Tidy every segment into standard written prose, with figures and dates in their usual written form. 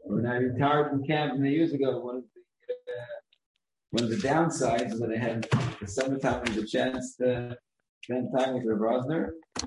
When I retired from camp many years ago, one of the downsides is that I had the summertime was a chance to spend time with Rav Rosner,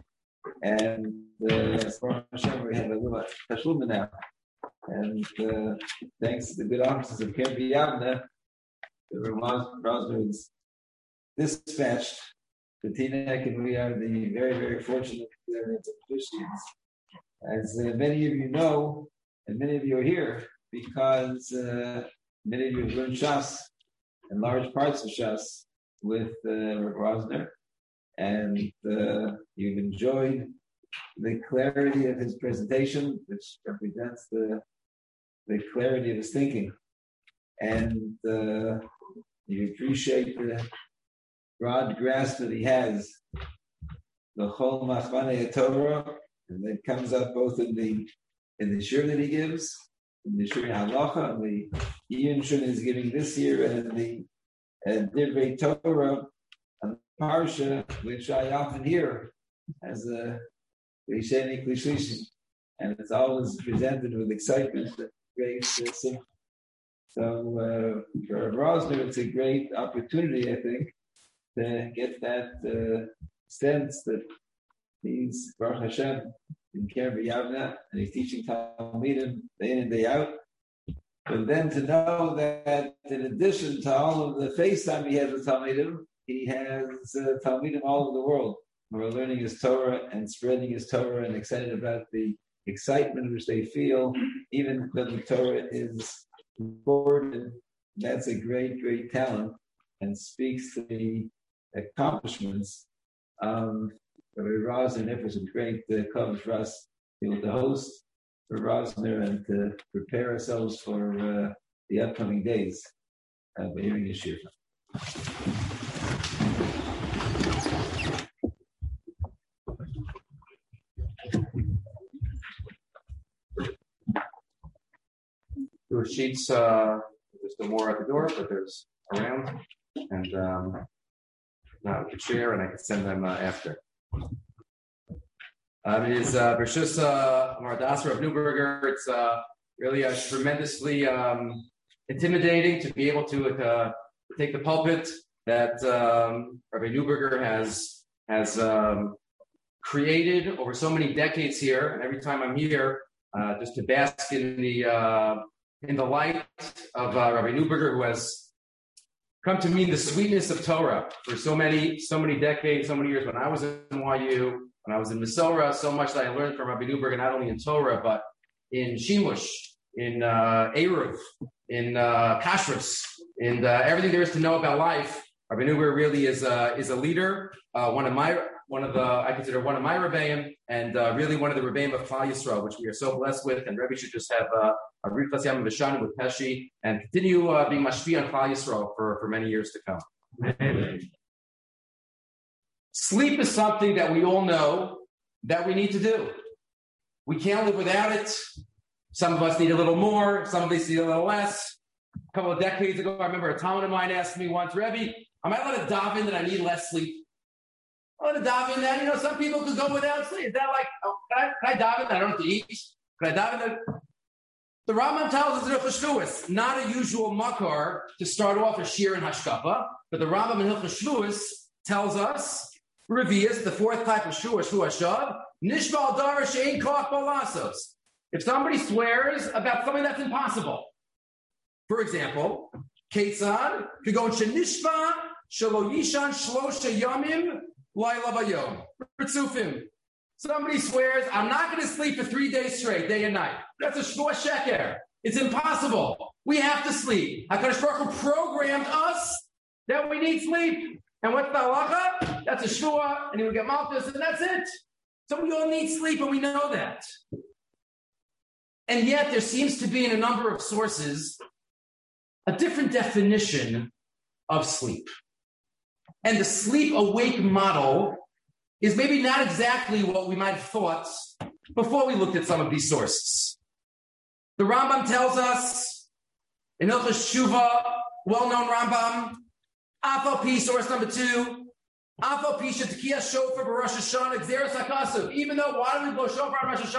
and for Hashem, we have a little tashlumin now. And thanks to the good offices of Camp Yavne, Rav Rosner was dispatched to Teaneck, and we are the very, very fortunate Christians. As many of you know, and many of you are here, because many of you have learned Shas and large parts of Shas with Rav Rosner, and you've enjoyed the clarity of his presentation, which represents the clarity of his thinking, and you appreciate the broad grasp that he has, the Chol Machmanei Torah, and that comes up both in the shir that he gives, in the shir halacha, and the Iyun shir he's giving this year, and the Divrei Torah and Parsha, which I often hear as a Risheni Klishlishi, and it's always presented with excitement and great simcha. So for Rosner, it's a great opportunity, I think, to get that sense that he's Baruch Hashem in Camp Yavne, and he's teaching Talmidim day in and day out. But then to know that in addition to all of the FaceTime he has with Talmidim, he has Talmidim all over the world who are learning his Torah and spreading his Torah and excited about the excitement which they feel, even though the Torah is important. That's a great, great talent and speaks to the accomplishments of Rosner. It was a great cover for us to be able to host for Rosner and to prepare ourselves for the upcoming days of hearing his shir. There were sheets, there's still more at the door, but there's around, and now we can share, and I can send them after. It is Bershus Mardas of Neuberger. It's really tremendously intimidating to be able to take the pulpit that Rabbi Neuberger has created over so many decades here, and every time I'm here, just to bask in the light of Rabbi Neuberger, who has come to mean the sweetness of Torah for so many decades, so many years. When I was in NYU, when I was in Mesorah, so much that I learned from Rabbi Neuberger, not only in Torah, but in Shimush, in Eruv, in Kashrus, in everything there is to know about life. Rabbi Neuberger really is a leader, I consider one of my Rebbeim, and really one of the Rebbeim of Klal Yisrael, which we are so blessed with. And Rebbe should just have a Riflas Yam V'Shana with Pesci and continue being mashpi on Klal Yisrael for many years to come. Amen. Sleep is something that we all know that we need to do. We can't live without it. Some of us need a little more. Some of us need a little less. A couple of decades ago, I remember a Talmud of mine asked me once, Rebbe, am I allowed to daven that I need less sleep? I'm going to daven that, some people could go without sleep. Is that like, can I daven that I don't have to eat? Can I daven that? The Rambam tells us in Hilchos Shavuos, not a usual makar to start off a shir and hashkafa, but the Rambam in Hilchos Shavuos tells us, Revius, the fourth type of shur, Shvu Hashav, Nishbal Dar Shein Koach Balasos. If somebody swears about something that's impossible, for example, Ketzad could go Shenishva Shelo Yishan Shlosha Yamim Laila Bayom Ritzufim. Somebody swears, I'm not going to sleep for 3 days straight, day and night. That's a shvua sheker. It's impossible. We have to sleep. HaKadosh Baruch Hu programmed us that we need sleep. And what's the halacha? That's a shvua, and he will get malchus, and that's it. So we all need sleep, and we know that. And yet there seems to be in a number of sources a different definition of sleep. And the sleep-awake model is maybe not exactly what we might have thought before we looked at some of these sources. The Rambam tells us, in Hilchos Shuvah, well-known Rambam, Afal Pi, source number 2, Afal Pi Shetekiah Shofar B'Rosh Hashanah Gzeras HaKasuv. Even though, why do we blow Shofar on Rosh Hashanah?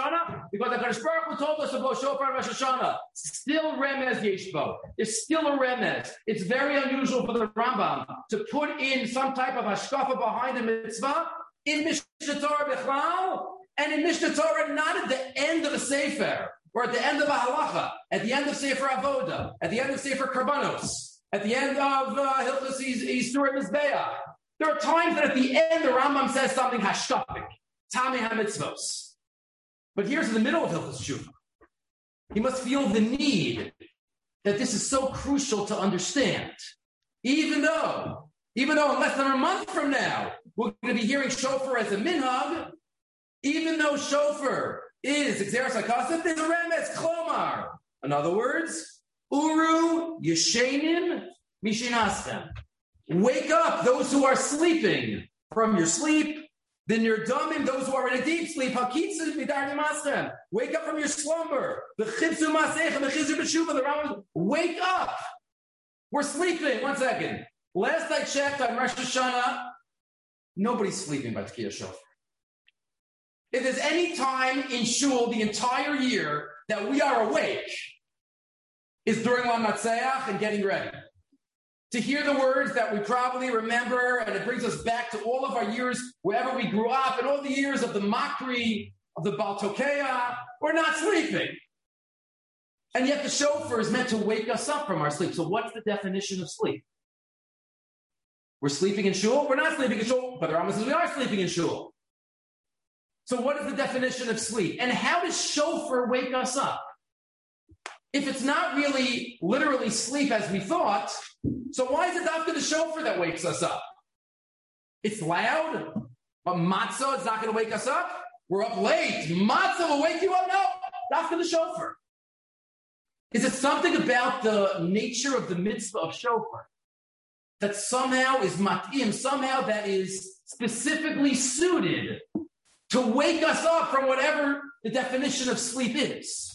because HaKadosh Baruch Hu told us about shofar and Rosh Hashanah. Still remez yeshbo. There's still a remez. It's very unusual for the Rambam to put in some type of hashkafa behind the mitzvah in Mishnah Torah Bichlal and in Mishnah Torah not at the end of a sefer or at the end of a halacha, at the end of Sefer Avoda, at the end of Sefer Karbanos, at the end of Hilchos Yisur Mizbeach. There are times that at the end the Rambam says something hashkafic, Tamei HaMitzvos. But here's in the middle of Hilchos Tshuva. He must feel the need that this is so crucial to understand. Even though in less than a month from now, we're going to be hearing shofar as a minhag, even though shofar is Xeris HaKasef, there's a remez, Klomar. In other words, Uru Yeshenim Mishinastem. Wake up those who are sleeping from your sleep. The Nirdamim, those who are in a deep sleep. Hakitzu Midar Nimastem. Wake up from your slumber. The Chibzu Masechem, the Chizur B'Shuva, the Rambam. Wake up. We're sleeping. 1 second. Last I checked on Rosh Hashanah, nobody's sleeping by Tekiyah Shofar. If there's any time in Shul the entire year that we are awake, is during Lam Natseach and getting ready. To hear the words that we probably remember, and it brings us back to all of our years, wherever we grew up, and all the years of the Makri, of the Baltokeya, we're not sleeping. And yet the shofar is meant to wake us up from our sleep. So what's the definition of sleep? We're sleeping in Shul? We're not sleeping in Shul, but the Rambam says we are sleeping in Shul. So what is the definition of sleep? And how does shofar wake us up? If it's not really literally sleep as we thought, so why is it after the shofar that wakes us up? It's loud, but matzah is not going to wake us up. We're up late. Matzah will wake you up? No, after the shofar. Is it something about the nature of the mitzvah of shofar that somehow is mat'im, somehow that is specifically suited to wake us up from whatever the definition of sleep is?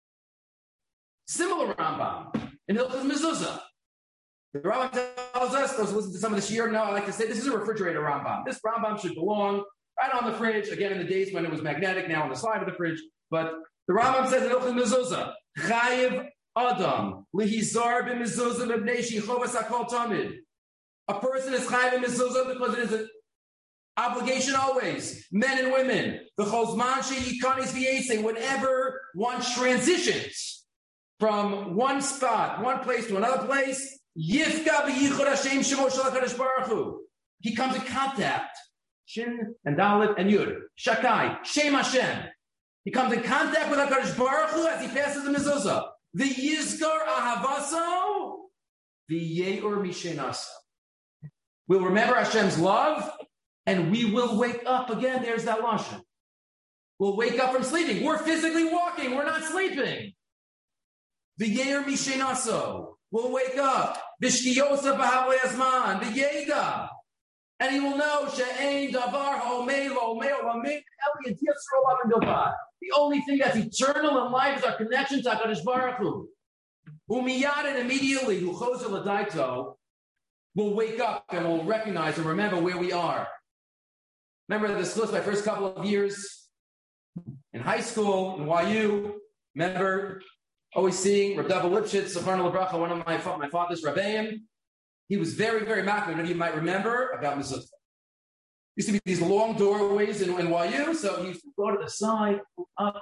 Similar Rambam in Hilchos Mezuzah. The Rambam tells us, those who listen to some of the Shiur know I like to say, this is a refrigerator Rambam. This Rambam should belong right on the fridge, again in the days when it was magnetic, now on the side of the fridge. But the Rambam says in Hilchos Mezuzah, Chayiv Adam, Lihizar b'Mezuzah b'bnei Shechovas HaKol Tamid. A person is Chayiv b'Mezuzah because it is an obligation always. Men and women. The Chosman She'yikanis v'yesei, whenever one transitions from one spot, one place to another place, Yifka b'yichud Hashem shemo shel HaKadosh Baruch Hu. He comes in contact. Shin and Dalet and Yud. Shakai. Shem Hashem. He comes in contact with HaKadosh Baruch Hu as he passes the mezuzah. The Yizkar Ahavaso, the Ye'ur Mishenasa. We'll remember Hashem's love, and we will wake up again. There's that lashon. We'll wake up from sleeping. We're physically walking. We're not sleeping. The Ye'ur Mishenaso will wake up. V'shkiyosa b'havle azman. The Yeda. And he will know she'ein davar ha'omei lo'omei olamei eli yisro olam dovad. The only thing that's eternal in life is our connection to HaKadosh Baruch Hu. Umiyad, and immediately, hu chozer l'daito, will wake up and will recognize and remember where we are. Remember this was my first couple of years in high school, in YU. Remember always seeing Reb Dava Lipschitz, Zecharna L'Bracha, one of my father's Rabbeim. He was very, very macro. Many of you might remember about mezuzah. Used to be these long doorways in YU, so he used to go to the side, up.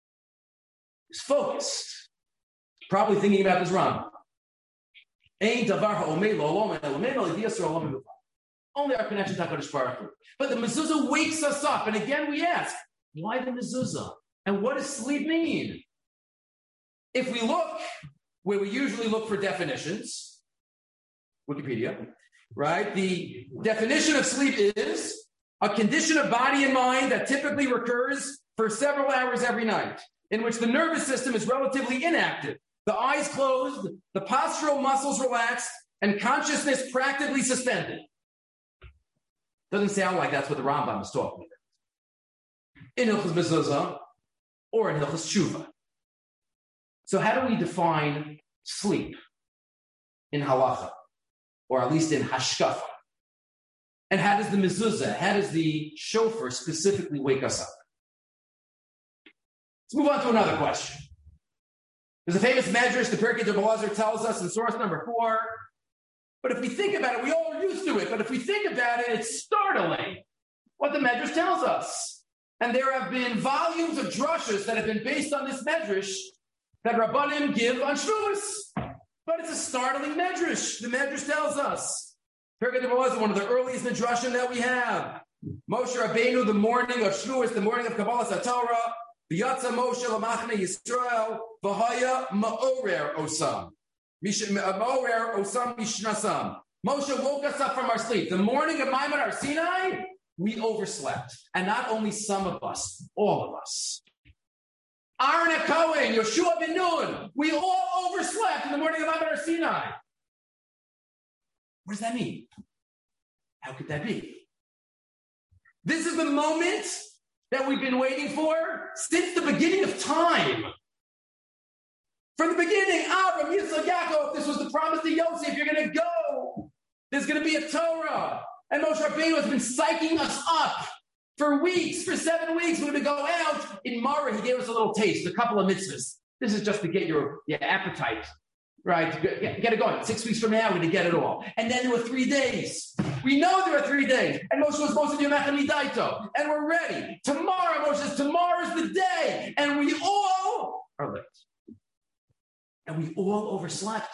He was focused, probably thinking about his Ram. Only our connection to HaKadosh Baruch Hu. But the mezuzah wakes us up, and again we ask, why the mezuzah? And what does sleep mean? If we look where we usually look for definitions, Wikipedia, right? The definition of sleep is a condition of body and mind that typically recurs for several hours every night, in which the nervous system is relatively inactive, the eyes closed, the postural muscles relaxed, and consciousness practically suspended. Doesn't sound like that's what the Rambam is talking about in Hilchos Mezuzah or in Hilchos Tshuva. So how do we define sleep in halacha, or at least in hashkafa? And how does the mezuzah, how does the shofar specifically wake us up? Let's move on to another question. There's a famous medrash, the Pirkei Elazar tells us in source number 4. But if we think about it, we all are used to it. But if we think about it, it's startling what the medrash tells us. And there have been volumes of drushas that have been based on this medrash that Rabbanim give on Shavuos. But it's a startling medrash. The medrash tells us. Pirkei Elazar, one of the earliest medrashim that we have. Moshe Rabbeinu, the morning of Shavuos, the morning of Kabbalah Torah, V'yatza Moshe l'machne Yisrael, v'haya ma'orer osam. Ma'orer osam mishnasam. Moshe woke us up from our sleep. The morning of Maimon Har Sinai, we overslept. And not only some of us, all of us. Aaron HaKohen, Yoshua ben Nun, we all overslept in the morning of Maimon Har Sinai. What does that mean? How could that be? This is the moment that we've been waiting for since the beginning of time. From the beginning, Abraham, Yitzchak, Yaakov, this was the promise to Yosef, you're going to go. There's going to be a Torah. And Moshe Rabbeinu has been psyching us up for weeks, for 7 weeks. We're going to go out. In Marah, he gave us a little taste, a couple of mitzvahs. This is just to get your appetite, right? To get it going. 6 weeks from now, we're going to get it all. And then there were 3 days. We know there are 3 days. And Moshe was supposed to do Yom Midaito. And we're ready. Tomorrow, Moshe says, tomorrow's the day. And we all are late. And we all overslept.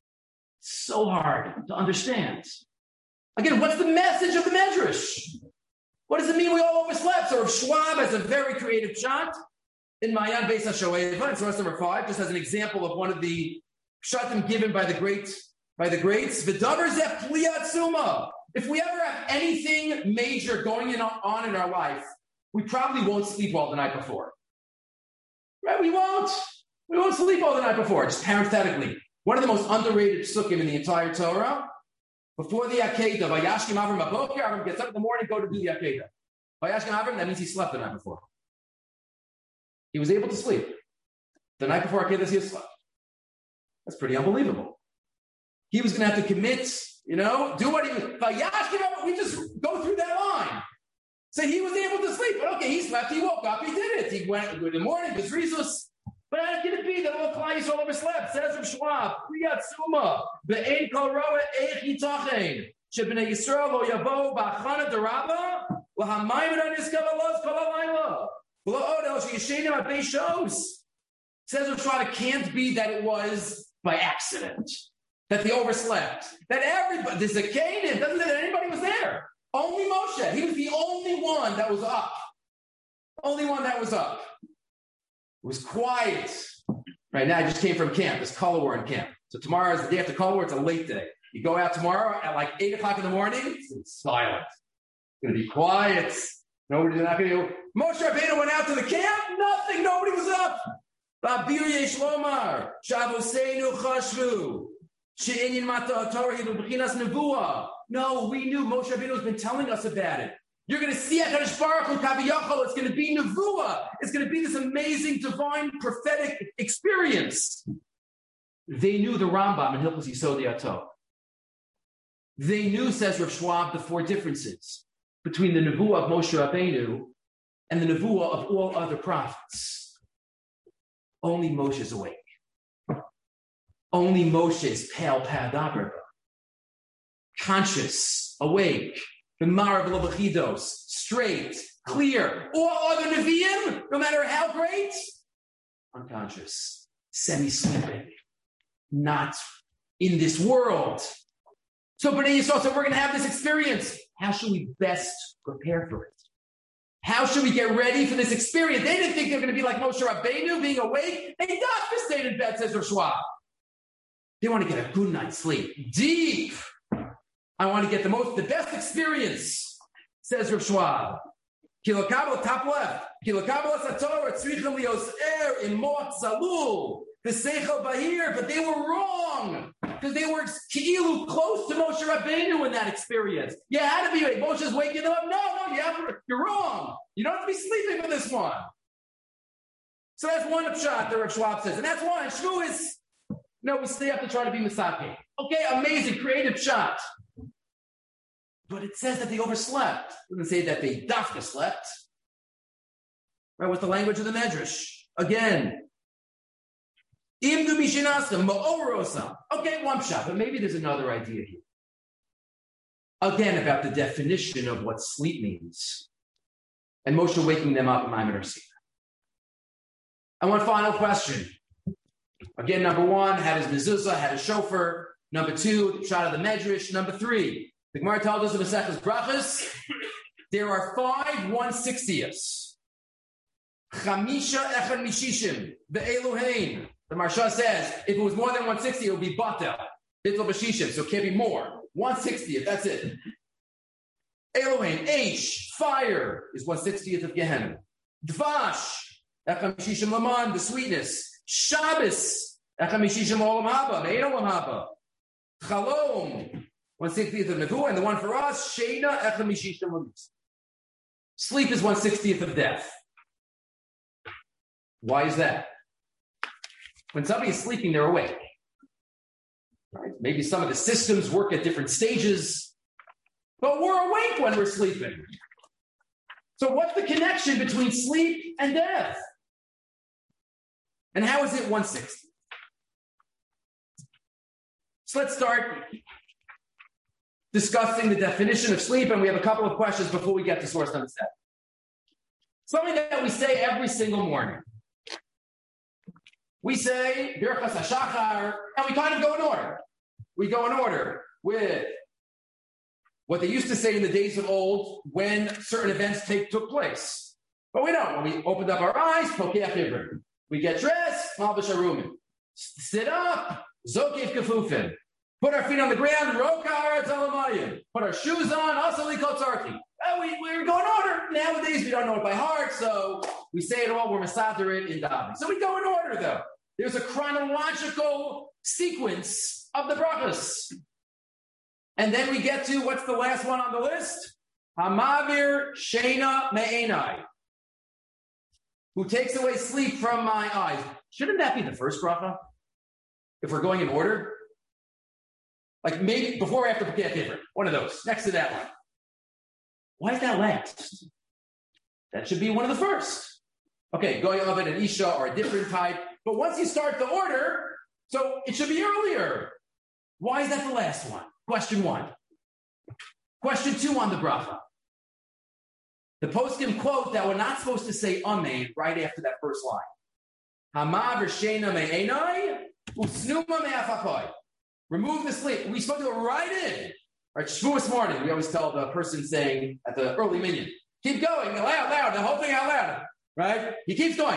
So hard to understand. Again, what's the message of the Medrash? What does it mean we all overslept? So Rav Schwab has a very creative shot in Mayan Beis HaShoeva, in source number 5, just as an example of one of the shatim given by the greats. V'davar zeh pli atzuma. If we ever have anything major going on in our life, we probably won't sleep well the night before. Right? We won't sleep well the night before. Just parenthetically, one of the most underrated psukim in the entire Torah, before the Akedah, Vayashkim Avram Baboker, Avram gets up in the morning, go to do the Akedah. Vayashkim Avram, that means he slept the night before. He was able to sleep. The night before Akedah, he had slept. That's pretty unbelievable. He was going to have to commit, do what he was. Vayashkim Avram, we just go through that line. So he was able to sleep. But okay, he slept, he woke up, he did it. He went in the morning, was Rizus. But how can it be that all clients all overslept? Says Rav Schwab, Kriyat Suma, Be'ein Kol Roa Eich Yitachen, Shebnei Yisrael Lo Yavo Ba'achana Derabba, L'Hamayim Niskav Alos Kol Halayla, L'Od El Sheyishenim At Beis Shos. Says Rav Schwab, it can't be that it was by accident, that they overslept, that everybody, there's a Canaan, doesn't say that anybody was there. Only Moshe. He was the only one that was up. Only one that was up. It was quiet. Right now, I just came from camp. It's color war in camp. So tomorrow is the day after color war. It's a late day. You go out tomorrow at like 8 o'clock in the morning. It's silent. It's going to be quiet. Nobody's not going to. Moshe Rabbeinu went out to the camp. Nothing. Nobody was up. Babir Yesh Lomar. Shavoseinu Chashvu. She'inyin Mata Torah Hidu B'chinas Nevuah. No, we knew Moshe Rabbeinu has been telling us about it. You're going to see HaKadosh Baruch Hu Kaviyachol. It's going to be Nevuah. It's going to be this amazing, divine, prophetic experience. They knew the Rambam in Hilchos Yisod Yato. They knew, says Rav Schwab, the 4 differences between the Nevuah of Moshe Rabbeinu and the Nevuah of all other prophets. Only Moshe is awake. Only Moshe is pale padabraba. Conscious, awake. The Marav Lobachidos, straight, clear. All other Nevi'im, no matter how great, unconscious, semi-sleeping, not in this world. So B'nai Yisrael said, we're going to have this experience. How should we best prepare for it? How should we get ready for this experience? They didn't think they were going to be like Moshe Rabbeinu, being awake. They doctor stayed in bed, says Rav Schwab. They want to get a good night's sleep. Deep. I want to get the best experience, says Rav Schwab. Kilokabel, top left. Kilokabel Satorah, Tzrichim Lios in Moat Salul, the Seichel Bahir, but they were wrong. Because they were Ki'ilu close to Moshe Rabbeinu in that experience. You had to be awake. Moshe's waking them up. No, you're wrong. You don't have to be sleeping for this one. So that's one shot that Rav Schwab says. And that's why in Shavuos, we stay up to try to be Misaki. Okay, amazing, creative shot. But it says that they overslept. It doesn't say that they dafka slept. Right? What's the language of the Medrash? Again, imdu mishinasa ma'orosa. Okay, one shot, but maybe there's another idea here. Again, about the definition of what sleep means. And Moshe waking them up in Maimon Sina. And one final question. Again, number one, how does mezuzah, how does shofar? Number two, the shot of the medrash. Number three, the Gemara tells us in Maseches Brachos, there are 5 1/60ths. Chamisha echad mishishim, the Eluhain. The Marsha says, if it was more than 160, it would be batel, bittul b'shishim, so it can't be more. 1/60th, that's it. Elohein, H, fire, is 1/60th of Gehenna. Dvash, echad mishishim laman, the sweetness. Shabbos, echad mishishim olam haba, me'en olam haba. Chalom, 1/60th of Nevuah, and the one for us, Sheina, echad mishishim lamis. Sleep is 1/60th of death. Why is that? When somebody is sleeping, they're awake. Right? Maybe some of the systems work at different stages, but we're awake when we're sleeping. So what's the connection between sleep and death? And how is it 1/60? So let's start discussing the definition of sleep, and we have a couple of questions before we get to source number 7. Something that we say every single morning. We say Birchas HaShachar, and we kind of go in order. We go in order with what they used to say in the days of old when certain events took place. But we don't. When we opened up our eyes, Pokeach Ivrim. We get dressed, Malbish Arumin. Sit up, Zokev Kefufin. Put our feet on the ground, Rokar Zalamayim. Put our shoes on, Asali Kotzarki. We're going in order. Nowadays, we don't know it by heart, so we say it all, we're Masader it in Davi. So we go in order, though. There's a chronological sequence of the brachas. And then we get to, what's the last one on the list? Hamavir Sheina Me'enai. Who takes away sleep from my eyes. Shouldn't that be the first bracha? If we're going in order? Like maybe before or after Pekah Kivra. One of those. Next to that one. Why is that last? That should be one of the first. Okay, Goy Ovid and Isha are a different type. But once you start the order, so it should be earlier. Why is that the last one? Question 1. Question 2 on the bracha. The poskim quote that we're not supposed to say amen right after that first line. Hama v'sheina me'enai usnuma me'afakoi. Remove the sleep. We're supposed to go right in. Right, Shavuos morning, we always tell the person saying at the early minyan, keep going, loud, the whole thing out loud. Right? He keeps going.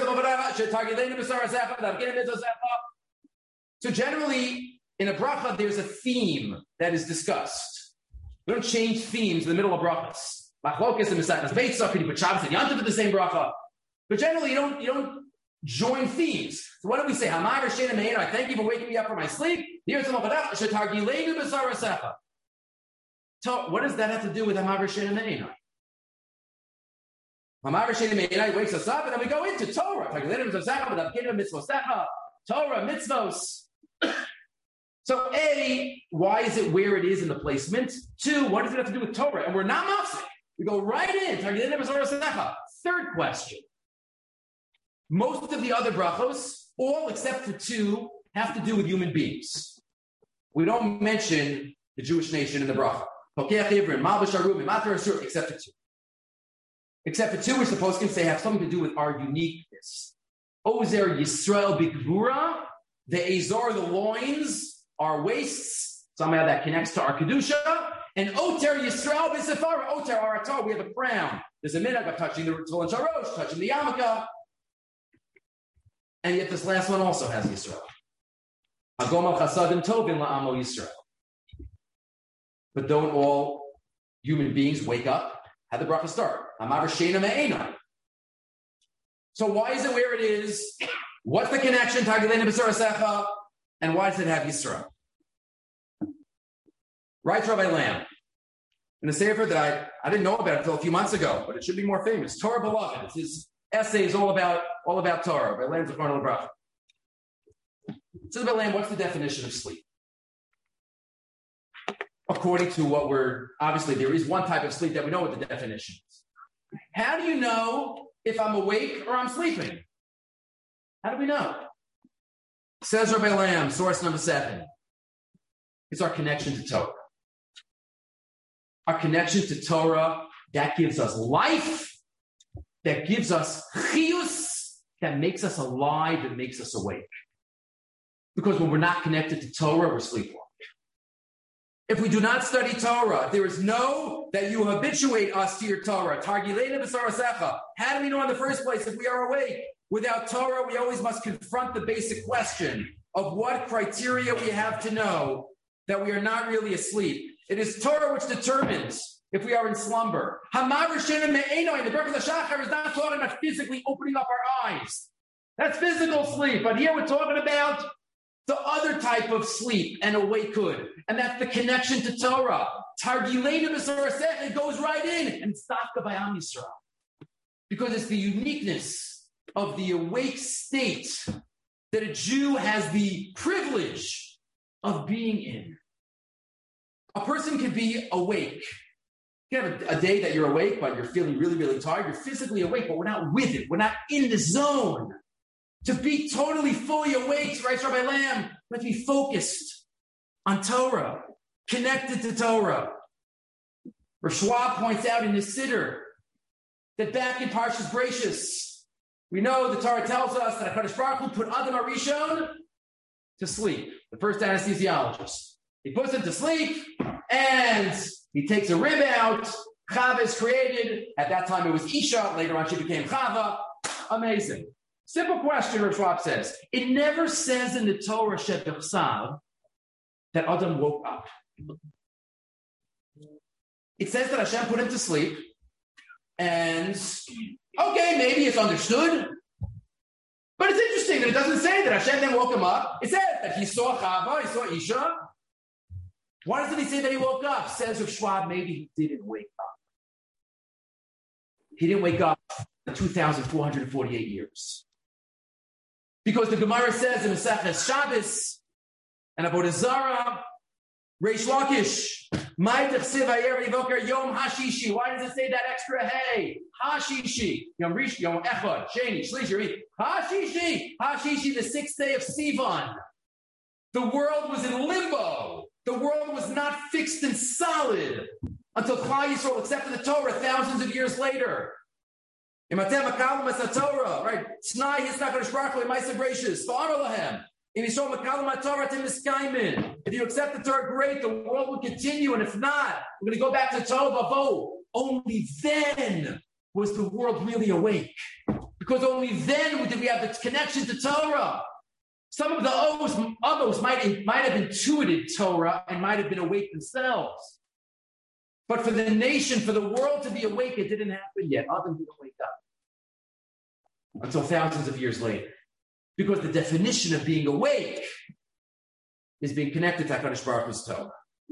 So generally, in a bracha, there's a theme that is discussed. We don't change themes in the middle of brachas. Machlokas and Mesachas Beitzah, could you put Shabbos and Yantav in the same bracha? But generally, you don't join themes. So what do we say? I thank you for waking me up from my sleep. So what does that have to do with Hamav Shena Me'enai? Hamav Shena Me'enai wakes us up, and then we go into Torah. Torah, mitzvos. So A, why is it where it is in the placement? 2, what does it have to do with Torah? And we're not mafsik. We go right in. Third question. Most of the other brachos, all except for 2, have to do with human beings. We don't mention the Jewish nation in the bracha. Except for 2. Except for 2, we're supposed to say have something to do with our uniqueness. Ozer Yisrael Bikvura, the Azor, the loins, our waists, somehow that connects to our Kedusha, and Oter Yisrael B'Sefara, Oter, our Atar, we have a crown. There's a minhag of touching the Tzol and Sharosh, touching the Yarmulke, and yet this last one also has Yisrael. Hagom al Chasadim Tovin La'amo Yisrael. But don't all human beings wake up? How the bracha start? Hamav Sheina Me'enai. So why is it where it is? What's the connection? And why does it have Yisrael? Right, Rabbi Lamb. In the Sefer that I didn't know about until a few months ago, but it should be more famous. Torah Beloved. It's his essays all about Torah. Rabbi Lamb's Zechron Lebracha. Says Rabbi Lamb, what's the definition of sleep? According to what obviously there is one type of sleep that we know what the definition is. How do you know if I'm awake or I'm sleeping? How do we know? Says Rabbi Lamb, source number 7. It's our connection to Torah. Our connection to Torah, that gives us life, that gives us chiyus, that makes us alive, that makes us awake. Because when we're not connected to Torah, we're sleepwalking. If we do not study Torah, there is no that you habituate us to your Torah. Targileina b'sarasecha. How do we know in the first place if we are awake? Without Torah, we always must confront the basic question of what criteria we have to know that we are not really asleep. It is Torah which determines if we are in slumber. Hamavar Shena Me'enoi, the Berkos HaShachar is not talking about physically opening up our eyes. That's physical sleep. But here we're talking about the other type of sleep and awakehood. And that's the connection to Torah. Targileina b'sarasecha, it goes right in. And it's Dafka by Am Yisrael. Because it's the uniqueness of the awake state that a Jew has the privilege of being in. A person can be awake. You can have a day that you're awake, but you're feeling really, really tired. You're physically awake, but we're not with it. We're not in the zone. To be totally, fully awake, right, Rabbi Lamb, we have to be focused on Torah, connected to Torah. Rav Schwab points out in his Siddur that back in Parshas Bereishis, we know the Torah tells us that HaKadosh Baruch Hu put Adam HaRishon to sleep, the first anesthesiologist. He puts him to sleep, and he takes a rib out. Chava is created. At that time, it was Isha. Later on, she became Chava. Amazing. Simple question, Rav Schwab says. It never says in the Torah Shebechsav that Adam woke up. It says that Hashem put him to sleep, and okay, maybe it's understood. But it's interesting that it doesn't say that Hashem then woke him up. It says that he saw Chava, he saw Isha. Why doesn't he say that he woke up? Says Rav Schwab, maybe he didn't wake up. He didn't wake up for 2,448 years. Because the Gemara says in Maseches Shabbos and Avodah Zarah, Reish Lakish, Mai T'chsiv Hayer V'Voker Yom Hashishi. Why does it say that extra hey? Hashishi. Yom Rish, Yom Echad, Sheni, Shlishi, Hashishi. Hashishi, the 6th day of Sivan. The world was in limbo. The world was not fixed and solid until Klal Yisrael accepted the Torah thousands of years later. Right? Snai Hisna HaKadosh Baruch Hu Ma'aseh Bereishis. V'amar lahem. If you accept the Torah, great, the world will continue. And if not, we're going to go back to Tohu Vavohu. Only then was the world really awake. Because only then did we have the connection to Torah. Some of the others might have intuited Torah and might have been awake themselves. But for the nation, for the world to be awake, it didn't happen yet. Adam didn't wake up until thousands of years later. Because the definition of being awake is being connected to HaKadosh Baruch Hu's Torah.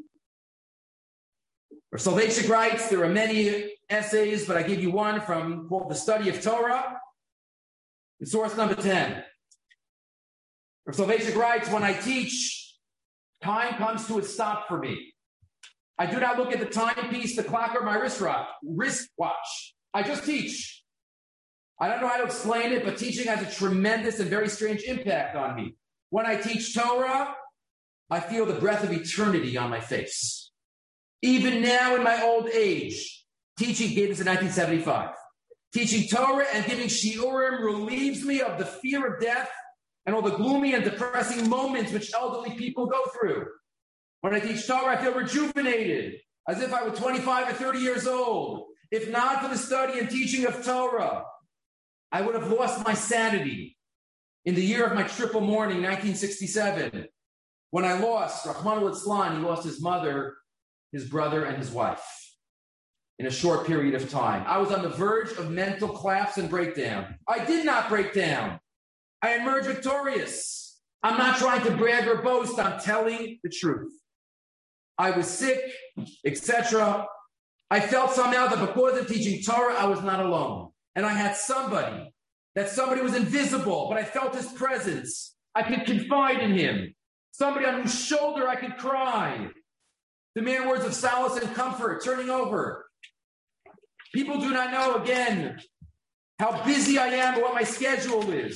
Rav Soloveitchik writes, there are many essays, but I give you one called The Study of Torah, in source number 10. Rav Soloveitchik writes, when I teach, time comes to a stop for me. I do not look at the timepiece, the clock, or my wristwatch. I just teach. I don't know how to explain it, but teaching has a tremendous and very strange impact on me. When I teach Torah, I feel the breath of eternity on my face. Even now in my old age, teaching gave us in 1975. Teaching Torah and giving shiurim relieves me of the fear of death and all the gloomy and depressing moments which elderly people go through. When I teach Torah, I feel rejuvenated, as if I were 25 or 30 years old. If not for the study and teaching of Torah, I would have lost my sanity in the year of my triple mourning, 1967, when I lost, Rahman al-Islam, he lost his mother, his brother, and his wife in a short period of time. I was on the verge of mental collapse and breakdown. I did not break down. I emerged victorious. I'm not trying to brag or boast. I'm telling the truth. I was sick, etc. I felt somehow that because of teaching Torah, I was not alone. And I had somebody was invisible, but I felt his presence. I could confide in him. Somebody on whose shoulder I could cry. The mere words of solace and comfort, turning over. People do not know, again, how busy I am or what my schedule is.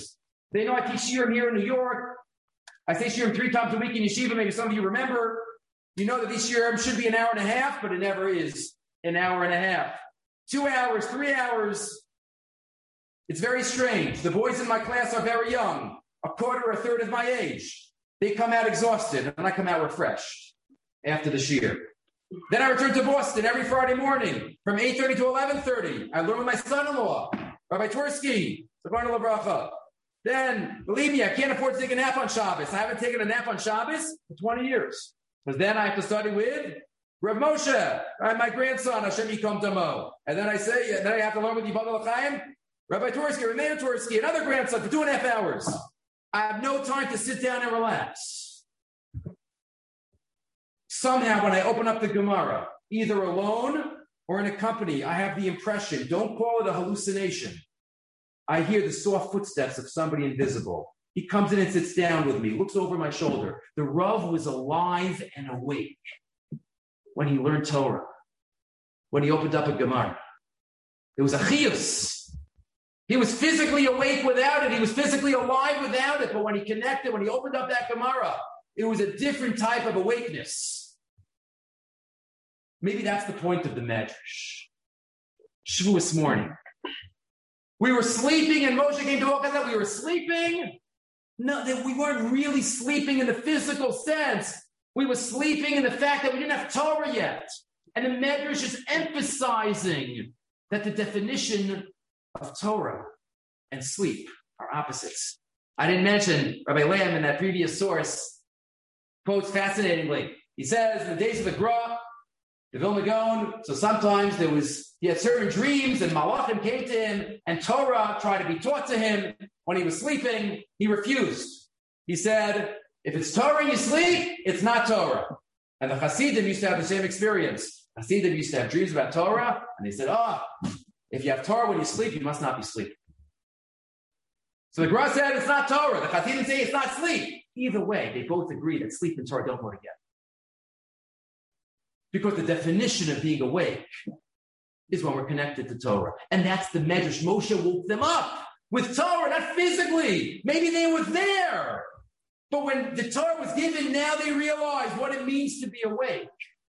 They know I teach shiurim here in New York. I say shiurim 3 times a week in yeshiva. Maybe some of you remember. You know that these shiurim should be an hour and a half, but it never is an hour and a half. 2 hours, 3 hours. It's very strange. The boys in my class are very young, a quarter or a third of my age. They come out exhausted, and I come out refreshed after the shiur. Then I return to Boston every Friday morning from 8:30 to 11:30. I learn with my son-in-law, Rabbi Twersky, Zechron Livracha. Then, believe me, I can't afford to take a nap on Shabbos. I haven't taken a nap on Shabbos for 20 years. Because then I have to study with Rav Moshe, my grandson, Hashem Yikom Damo. And then I have to learn with Yibam L'chaim, Rabbi Twersky, Rameir Twersky, another grandson for 2.5 hours. I have no time to sit down and relax. Somehow, when I open up the Gemara, either alone or in a company, I have the impression, don't call it a hallucination. I hear the soft footsteps of somebody invisible. He comes in and sits down with me, looks over my shoulder. The Rav was alive and awake when he learned Torah, when he opened up a Gemara. It was a chiyus. He was physically awake without it. He was physically alive without it. But when he connected, when he opened up that Gemara, it was a different type of awakeness. Maybe that's the point of the Medrash. Shavuos morning. We were sleeping, and Moshe came to walk us up. We were sleeping. No, we weren't really sleeping in the physical sense. We were sleeping in the fact that we didn't have Torah yet. And the Medrash is emphasizing that the definition of Torah and sleep are opposites. I didn't mention Rabbi Lamb in that previous source quotes fascinatingly. He says, in the days of the Gra, the Vilna Gaon, so sometimes he had certain dreams and Malachim came to him and Torah tried to be taught to him. When he was sleeping, he refused. He said, if it's Torah and you sleep, it's not Torah. And the Hasidim used to have the same experience. Hasidim used to have dreams about Torah, and they said, if you have Torah when you sleep, you must not be sleeping. So the Gra said it's not Torah. The Hasidim say it's not sleep. Either way, they both agree that sleep and Torah don't go together. Because the definition of being awake is when we're connected to Torah. And that's the Medrash. Moshe woke them up with Torah, not physically. Maybe they were there. But when the Torah was given, now they realize what it means to be awake.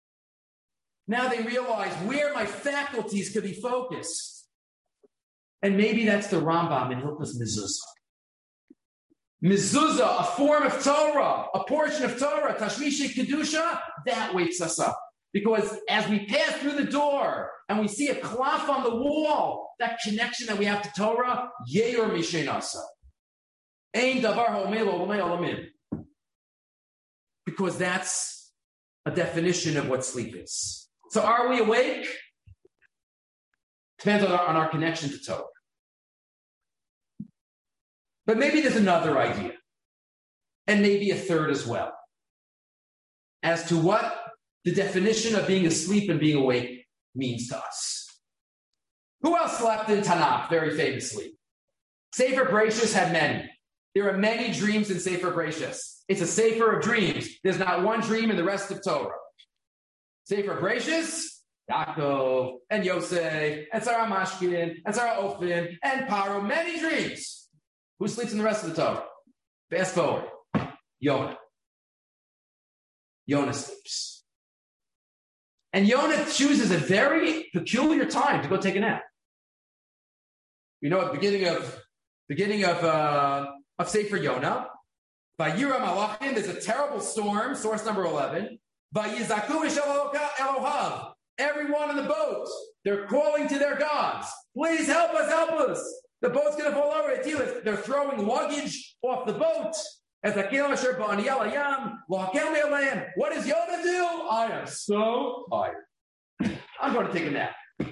Now they realize where my faculties could be focused. And maybe that's the Rambam in Hilchos Mezuzah. Mezuzah, a form of Torah, a portion of Torah, Tashmish Kedusha, that wakes us up. Because as we pass through the door and we see a cloth on the wall, that connection that we have to Torah, Yeyor Mishenasa. Ein davar ha'omel olamei olamim. Because that's a definition of what sleep is. So are we awake? Depends on our connection to Torah. But maybe there's another idea. And maybe a third as well. As to what the definition of being asleep and being awake means to us. Who else slept in Tanakh very famously? Sefer Bereshis had many. There are many dreams in Sefer Bereshis. It's a sefer of dreams. There's not one dream in the rest of Torah. Sefer Bereshis, Yaakov, and Yosef, and Sarah Mashkin, and Sarah Ophir, and Paro, many dreams. Who sleeps in the rest of the Torah? Fast forward. Yonah. Yonah sleeps. And Yonah chooses a very peculiar time to go take a nap. You know, at the beginning of Sefer Yonah, Vayira Malachim, there's a terrible storm, source number 11. Vayizaku ish Elohav. Everyone in the boat, they're calling to their gods. Please help us, help us. The boat's going to fall over. They're throwing luggage off the boat. What does Yonah do? I am so tired. I'm going to take a nap.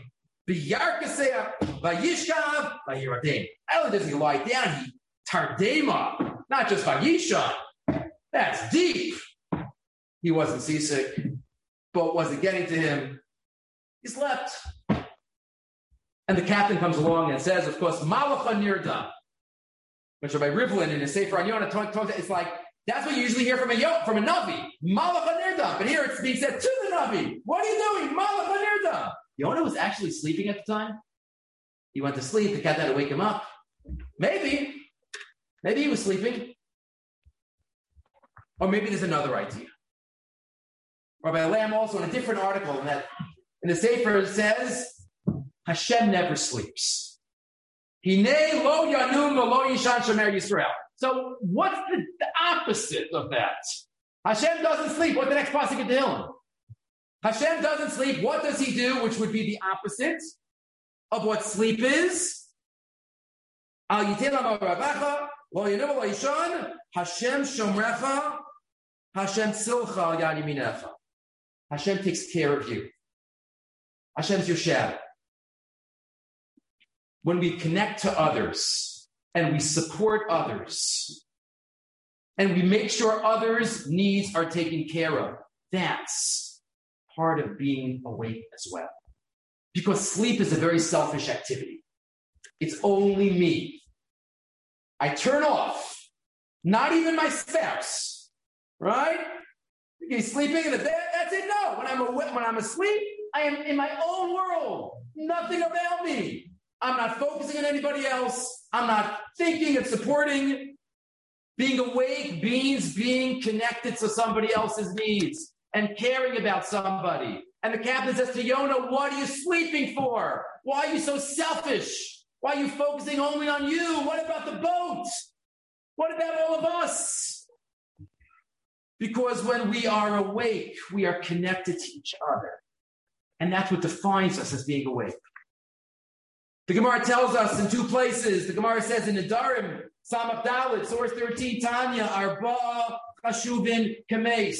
Not does he lie down, he tardema, not just vayishan. That's deep. He wasn't seasick, but wasn't getting to him. He slept. And the captain comes along and says, of course, Malacha Nirda. Which Rabbi Rivlin in his Sefer on Yonah talks, it's like, that's what you usually hear from a Navi. Malacha Nirda. But here it's being said to the Navi. What are you doing? Malacha Nirda. Yonah was actually sleeping at the time. He went to sleep. The captain had to wake him up. Maybe. Maybe he was sleeping. Or maybe there's another idea. Rabbi Lamb also in a different article in the Sefer says, Hashem never sleeps. Hinei lo yanum lo yishan shomer Yisrael. So what's the opposite of that? Hashem doesn't sleep. What's the next pasuk in Tehillim? Hashem doesn't sleep. What does he do? Which would be the opposite of what sleep is. Al yitelam arabacha lo yanum lo yishan Hashem shomrecha Hashem silcha al yad yaminecha. Hashem takes care of you. Hashem's your shadow. When we connect to others and we support others and we make sure others' needs are taken care of, that's part of being awake as well. Because sleep is a very selfish activity. It's only me. I turn off, not even my spouse, right? He's sleeping in the bed, that's it. No, when I'm asleep, I am in my own world. Nothing about me. I'm not focusing on anybody else. I'm not thinking and supporting. Being awake means being connected to somebody else's needs and caring about somebody. And the captain says to Yonah, what are you sleeping for? Why are you so selfish? Why are you focusing only on you? What about the boat? What about all of us? Because when we are awake, we are connected to each other. And that's what defines us as being awake. The Gemara tells us in two places. The Gemara says in Nedarim, Samach Dalet, source 13, Tanya, Arba'a Chashuvin Kameis.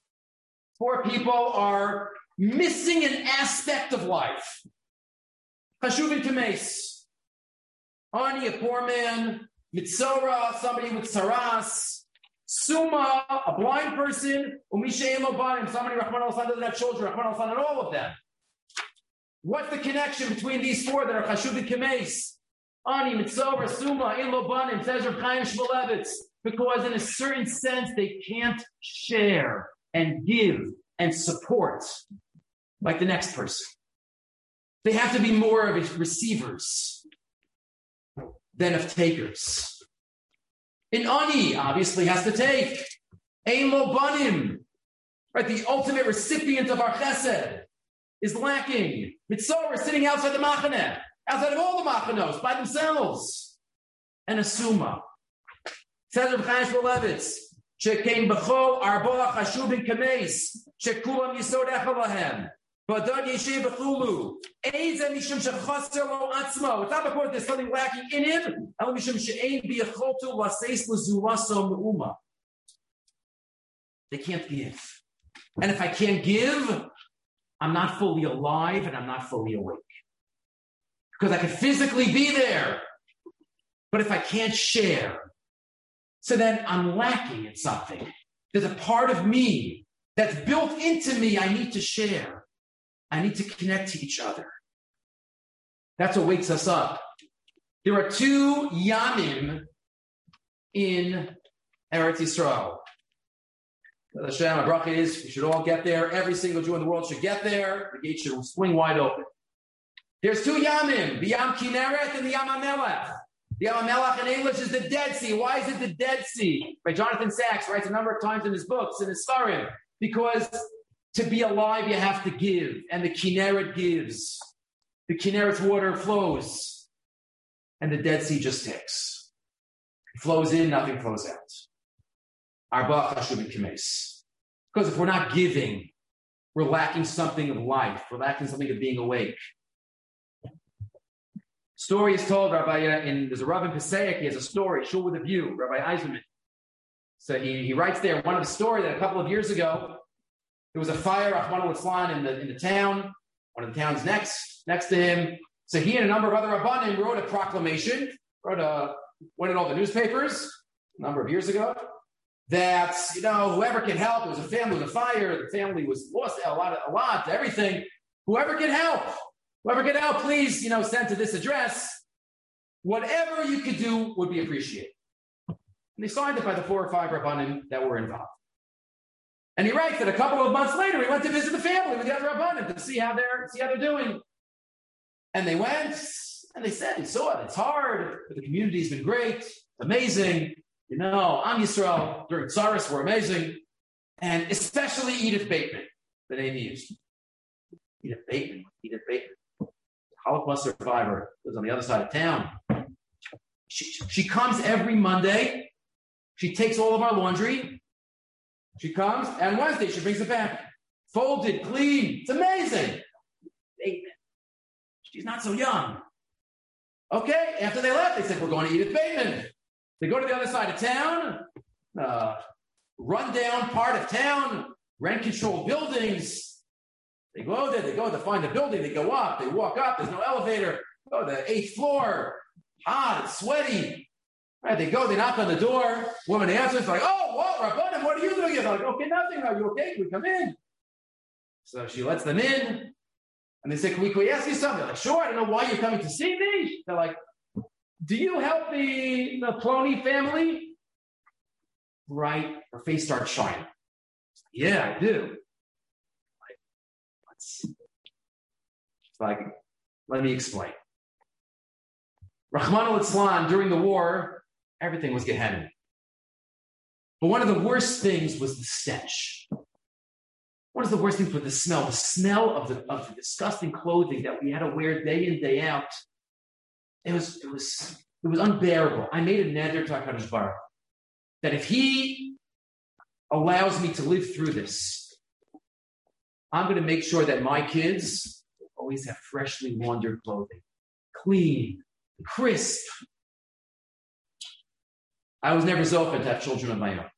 4 people are missing an aspect of life. Chashuvin Kameis. Ani, a poor man. Mitzora, somebody with saras. Suma, a blind person. Umishaim Obanim, somebody Rahman al-San doesn't have children. Rahman al-San and all of them. What's the connection between these 4 that are Chashuvin Kameis? Ani, Mitzora, Suma, In Lobanim, says Reb Chaim Shmulevitz. Because in a certain sense, they can't share and give and support like the next person. They have to be more of receivers than of takers. An Ani obviously has to take. Ein Lobanim, right? The ultimate recipient of our chesed is lacking. Mitzorah sitting outside the machaneh, outside of all the machanos, by themselves. And a suma. Says Reb Chaim Shmulevitz, shekein b'chol arba'a chashuvin kameis, shekulam yisod echad lahem, v'adad yeshiv b'chulu, eizem mishum shechaser lo atzmo. It's not because there's something lacking in him, el mishum she'ein b'yacholtu laseis l'zulaso me'uma. They can't give. And if I can't give, I'm not fully alive and I'm not fully awake. Because I can physically be there. But if I can't share, so then I'm lacking in something. There's a part of me that's built into me I need to share. I need to connect to each other. That's what wakes us up. There are 2 Yamim in Eretz Yisrael. Hashem, my bracha is, we should all get there. Every single Jew in the world should get there. The gate should swing wide open. There's 2 Yamim, the Yam Kinneret and the Yam HaMelech. The Yam HaMelech in English is the Dead Sea. Why is it the Dead Sea? By Jonathan Sachs writes a number of times in his books, in his Sarim, because to be alive, you have to give. And the Kinneret gives. The Kinneret's water flows. And the Dead Sea just takes. It flows in, nothing flows out. Arba Chashuvin Kameis. Because if we're not giving, we're lacking something of life. We're lacking something of being awake. Story is told, there's a Rav in Passaic, he has a story, Shul with a View, Rabbi Eisenman. So he writes there, one of the story that a couple of years ago, there was a fire, Rahman al-Islam, in the town, one of the towns next to him. So he and a number of other Rabbanim wrote a proclamation, went in all the newspapers a number of years ago, that, whoever can help, there was a family with a fire, the family was lost a lot, everything. Whoever can help, please, send to this address. Whatever you could do would be appreciated. And they signed it by the 4 or 5 Rabbanim that were involved. And he writes that a couple of months later, he went to visit the family with the other Rabbanim to see how they're doing. And they went, And they saw it. It's hard, but the community's been great, amazing. Am Yisrael during Tsaris were amazing. And especially Edith Bateman, the name he used. Edith Bateman. Holocaust survivor, lives on the other side of town. She comes every Monday. She takes all of our laundry. She comes, and Wednesday she brings it back. Folded, clean. It's amazing. Bateman. She's not so young. Okay, after they left, they said, we're going to Edith Bateman. They go to the other side of town, run-down part of town, rent-controlled buildings. They go there, to find a building, they go up, they walk up, there's no elevator, go to the 8th floor, hot, it's sweaty. Right, they go, they knock on the door, woman answers, like, oh, what, Rabbanim, what are you doing here? They're like, okay, nothing, are you okay? Can we come in? So she lets them in, and they say, can we ask you something? They're like, sure, I don't know why you're coming to see me. They're like, do you help the Plony family? Right, her face starts shining. Yeah, I do. Let me explain. Rahman al-Islam, during the war, everything was Gehenna. But one of the worst things was the stench. One of the worst things was the smell. The smell of the disgusting clothing that we had to wear day in, day out. It was unbearable. I made a neder to HaKadosh Baruch that if he allows me to live through this, I'm going to make sure that my kids always have freshly laundered clothing, clean, crisp. I was never zofen to have children of my own.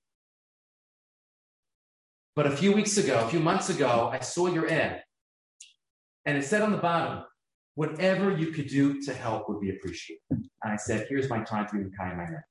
But a few months ago, I saw your ad, and it said on the bottom, whatever you could do to help would be appreciated. And I said, here's my time for you to carry my head.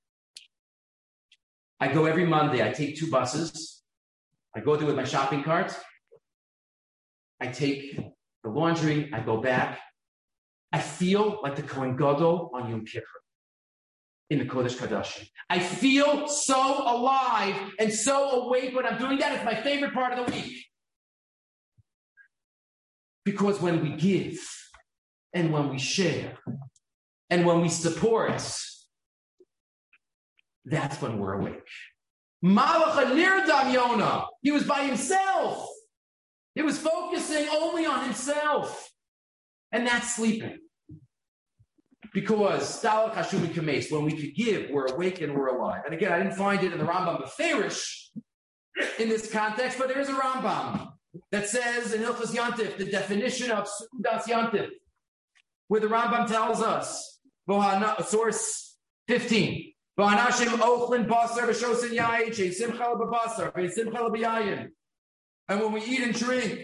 I go every Monday. I take 2 buses. I go there with my shopping cart. I take the laundry. I go back. I feel like the Kohen Gadol on Yom Kippur in the Kodesh Kodashim. I feel so alive and so awake when I'm doing that. It's my favorite part of the week. Because when we give and when we share and when we support, that's when we're awake. Malach Nirdam Yonah. He was by himself. He was focusing only on himself. And that's sleeping. Because Stalak Hashumi Kames, when we could give, we're awake and we're alive. And again, I didn't find it in the Rambam Beferish in this context, but there is a Rambam that says in Hilchos Yantif, the definition of Sudas Yantif, where the Rambam tells us, source 15, V'anashim ochlin basar v'shosin yayin, she'simcha l'babasar, v'simcha l'b'yayin. And when we eat and drink,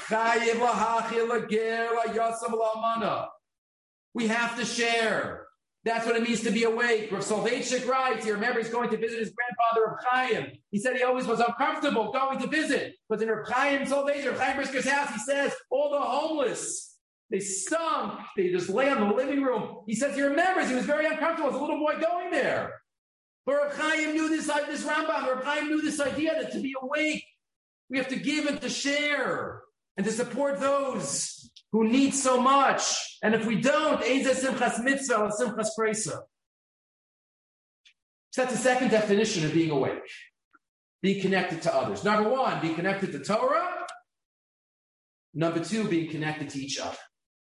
we have to share. That's what it means to be awake. Rav Soloveitchik writes, he remembers going to visit his grandfather, Rav Chaim. He said he always was uncomfortable going to visit. But in Rav Chaim Soloveitchik, Rav Chaim Brisker's house, he says, all the homeless, they stunk. They just lay on the living room. He says he remembers he was very uncomfortable as a little boy going there. But Rav Chaim knew this Rambam. Rav Chaim knew this idea that to be awake, we have to give and to share and to support those who need so much. And if we don't, simchas mitzvah or simchas presa. So that's the second definition of being awake. Being connected to others. Number 1, being connected to Torah. Number 2, being connected to each other.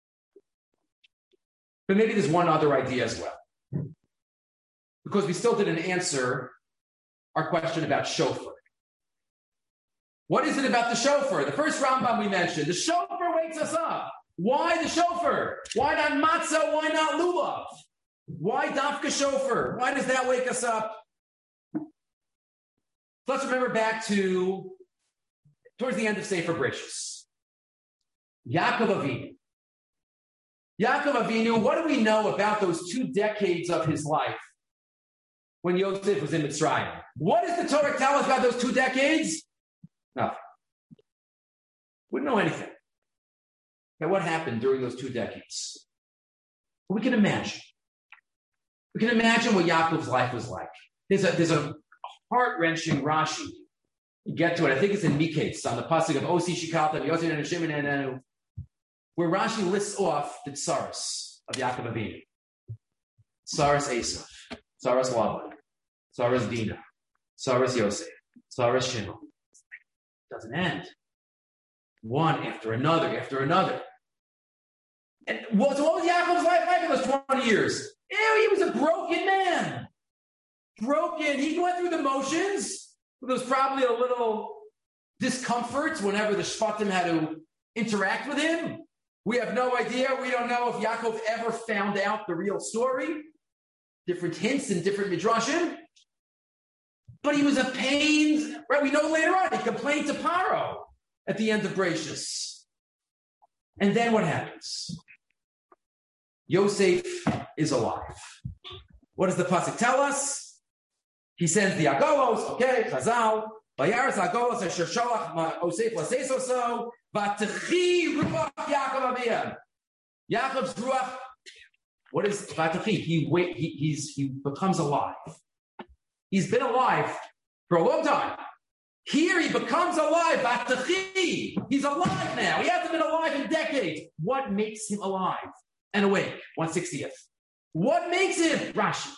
But maybe there's one other idea as well. Because we still didn't answer our question about shofar. What is it about the shofar? The first Rambam we mentioned, the shofar wakes us up. Why the shofar? Why not matzah? Why not lulav? Why dafka shofar? Why does that wake us up? Let's remember back to towards the end of Sefer Bereshis. Yaakov Avinu. Yaakov Avinu, what do we know about those 2 decades of his life when Yosef was in Mitzrayim? What does the Torah tell us about those 2 decades? Nothing. Wouldn't know anything. Now, what happened during those 2 decades? Well, we can imagine. We can imagine what Yaakov's life was like. There's a heart-wrenching Rashi. You get to it. I think it's in Miketz on the pasuk of Osi Shikalta, Yosin and Shimon and Enu, where Rashi lists off the tsaros. of Yaakov Avinu. Saras Esav, Saras Laban, Saras Dina, Saras Yosef, Saras Shimon. It doesn't end. One after another, after another. And what was Yaakov's life like in those 20 years? He was a broken man. Broken. He went through the motions. There was probably a little discomfort whenever the Shvatim had to interact with him. We have no idea. We don't know if Yaakov ever found out the real story. Different hints and different midrashim. But he was a pain. Right? We know later on he complained to Paro at the end of Bereshis. And then what happens? Yosef is alive. What does the pasuk tell us? He sends the Agolos, okay, Chazal, Vayaris Agolos asher sholach Yosef l'seisoso, v'atechi ruach Yaakov Aviyam. Yaakov's ruach. What is v'atechi? He becomes alive. He's been alive for a long time. Here he becomes alive. V'atechi. He's alive now. He hasn't been alive in decades. What makes him alive and awake? 1/60th. What makes him?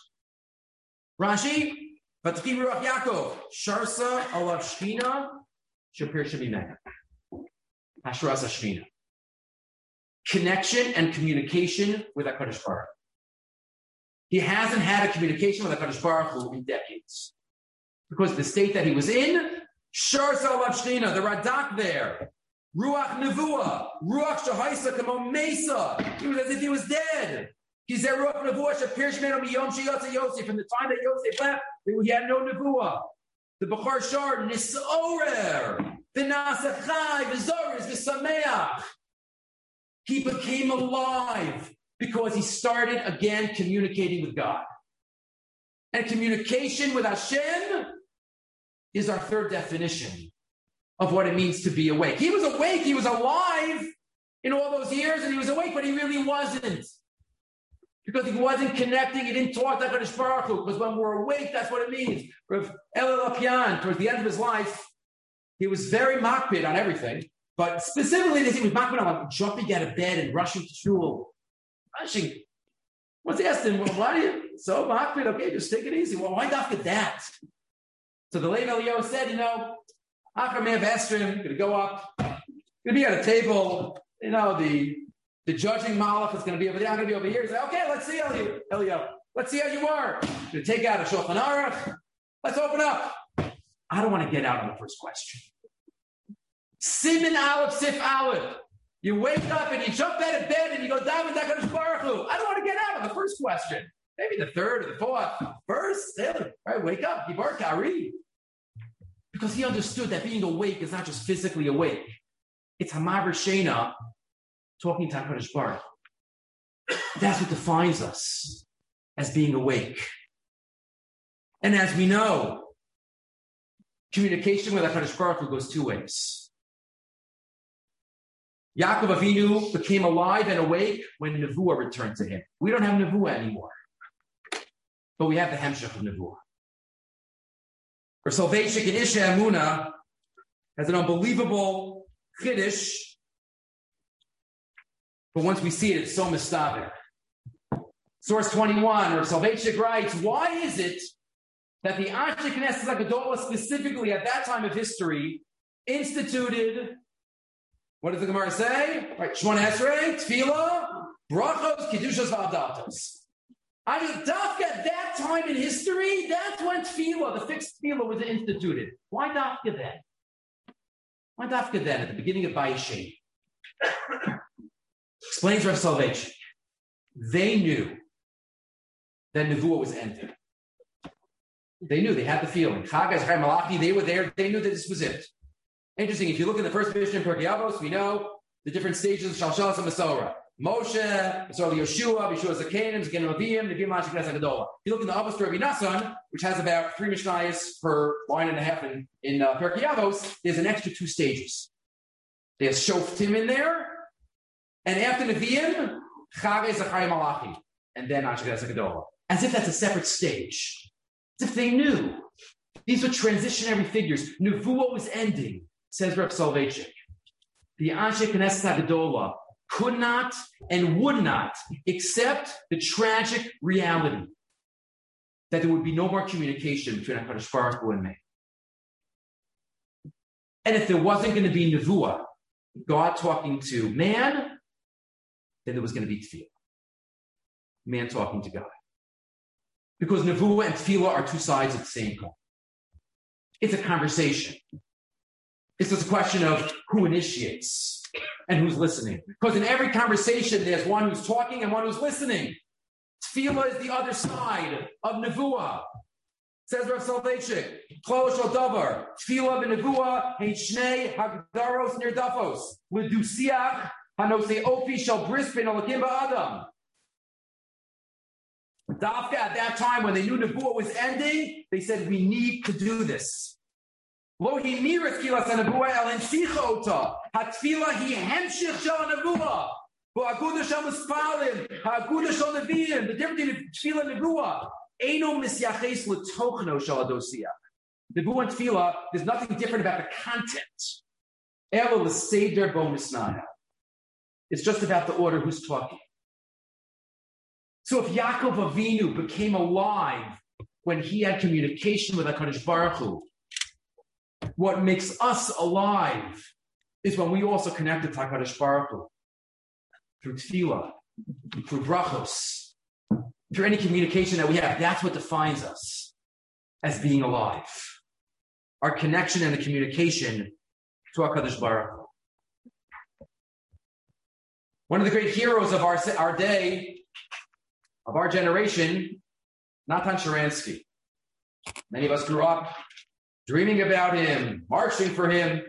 Rashi, V'atechi ruach Yaakov, Sharsa alav Shechina, Shapir Shemimena. Hashras Shechina. Connection and communication with HaKadosh Baruch. He hasn't had a communication with HaKadosh Baruch Hu in decades. Because the state that he was in, Sharsa alav Shechina, the Radak there, Ruach Nevuah, Ruach Shahaisa Kamo Mesa. He was as if he was dead. He's there, Ruach Nevuah, Shapir Shemimena Miyom Sheyotze Yosef. From the time that Yosef left, he had no Nevuah. The Bechar Shar, Nisorer, the Nasachai, the Zoris, the Sameach. He became alive because he started again communicating with God. And communication with Hashem is our third definition of what it means to be awake. He was awake, he was alive in all those years, and he was awake, but he really wasn't. Because he wasn't connecting, he didn't talk to HaKadosh Baruch Hu, because when we're awake, that's what it means. Rav Elul Apian, towards the end of his life, he was very makpid on everything, but specifically, he was makpid on jumping out of bed and rushing to shul. Rushing. Once he asked him, well, why do you, so makpid, okay, just take it easy. Well, why not get that? So the late Eliyahu said, Achar Me'av Estrim, going to go up, going to be at a table, the judging malach is going to be over there. I'm going to be over here. He's like, okay, let's see, Eliyahu. Let's see how you are. Going to take out a Shulchan Aruch. Let's open up. I don't want to get out on the first question. Siman Aleph Sif Aleph. You wake up and you jump out of bed and you go down with HaKadosh Baruch Hu. I don't want to get out on the first question. Maybe the third or the fourth. First, all right, wake up. Gibar Kari. Because he understood that being awake is not just physically awake. It's Hamavar Shena talking to HaKadosh Baruch. That's what defines us as being awake. And as we know, communication with HaKadosh Baruch Hu goes two ways. Yaakov Avinu became alive and awake when Nevuah returned to him. We don't have Nevuah anymore. But we have the Hemshech of Nevuah. Rav Soloveitchik in Isha Emunah has an unbelievable chiddush. But once we see it, it's so mistaber. Source 21, Rav Soloveitchik writes, why is it that the Anshe Knesset HaGedolah specifically at that time of history instituted, what does the Gemara say? Right, Shmona Esrei, Tefillah, Brachos, Kedushos, V'Avdatos. I mean, Dafka at that time in history, that's when Tefillah, the fixed Tefillah, was instituted. Why Dafka then? Why Dafka then at the beginning of Bayesheni? Explains Rav Soloveitchik. They knew that Nevuah was ending. They knew, they had the feeling. Chagai, Zechariah, Malachi, they were there, they knew that this was it. Interesting, if you look in the first Mishnah in Pirkei Avos, we know the different stages of Shalshalas and Masorah. Moshe, Masorah Yoshua, Yeshua Zakanim, Zakanim Aviyim, Nevi'im Anshe Knesset HaGedolah. If you look in the Avos to Rabbi Nassan, which has about 3 Mishnayos per line and a half in Pirkei Avos, there's an extra 2 stages. There's Shoftim in there, and after Nevi'im, Chagai, Zechariah, Malachi, and then Anshe Knesset HaGedolah. As if that's a separate stage. As if they knew. These were transitionary figures. Nevuah was ending, says Rav Soloveitchik. The Anshe Knesset HaGedolah could not and would not accept the tragic reality that there would be no more communication between HaKadosh Baruch Hu and man. And if there wasn't going to be Nevuah, God talking to man, then there was going to be Tefillah. Man talking to God. Because Nevuah and Tefillah are two sides of the same coin. It's a conversation. It's just a question of who initiates and who's listening. Because in every conversation, there's one who's talking and one who's listening. Tefillah is the other side of Nevuah. Says Rav Soloveitchik, Klal Shel Davar, Tefillah v'Nevuah, hein shnei hagdaros nirdafos, l'dusiach hanosei ofi shel bris ben Elokim ba'adam. Dafka, at that time, when they knew Nevuah was ending, they said, we need to do this. Lo hi miras kilas ha-Nevuah el hensicha ota. Ha-Tefillah hi hemshich shel ha-Nevuah. Ha'agudah shel mispalim. Ha'agudah shel neviim. The difference between Tefillah and Nevuah. Eino misyaches l'tochno shel ha-dosiach. Nevuah and Tefillah, there's nothing different about the content. Elo l'seder bo misnaya. It's just about the order who's talking. So if Yaakov Avinu became alive when he had communication with HaKadosh Baruch Hu, what makes us alive is when we also connected to HaKadosh Baruch Hu through tefillah, through brachos, through any communication that we have. That's what defines us as being alive. Our connection and the communication to HaKadosh Baruch Hu. One of the great heroes of our day, of our generation, Natan Sharansky. Many of us grew up dreaming about him, marching for him.